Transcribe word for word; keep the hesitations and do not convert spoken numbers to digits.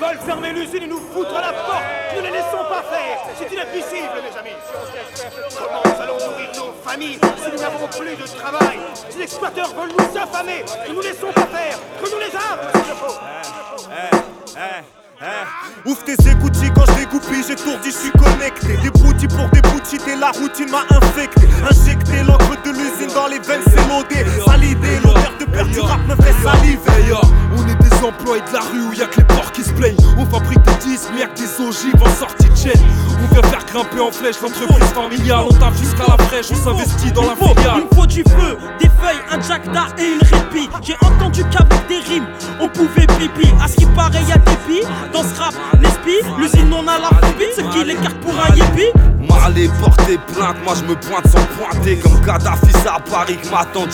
veulent fermer l'usine et nous foutre à la porte. Ne les laissons pas faire. C'est inadmissible, mes amis. Comment nous allons nourrir nos familles si nous n'avons plus de travail? Si les exploiteurs veulent nous affamer, ne nous laissons pas faire. Que nous les armes, s'il le faut. Hey, hey, hey. Ouvre tes écoutilles quand je dégoupille, j'étourdis, je suis connecté. Des broutilles pour des boutilles, et la routine m'a infecté. Injecté l'encre de l'usine dans les veines, c'est l'odé. Salidé, l'odeur de perte du rap me fait saliver. On est des employés de la rue où y'a que les porcs qui se plaignent. On fabrique des disques, merde, des ogives en sortie de chaîne. On vient faire grimper en flèche l'entreprise familiale. On taffe jusqu'à la fraîche, on s'investit dans la filiale. Il me faut du feu, des feuilles, un jackda et une répit. J'ai entendu qu'avec des rimes, on pouvait pipi. À ce qui paraît, y'a des billes dans ce rap, n'est-ce pas? L'usine on a la phobie, ce qui l'écarte pour un hippie. M'aller porter plainte, moi je me pointe sans pointer. Comme Kadhafi, c'est à Paris que m'attend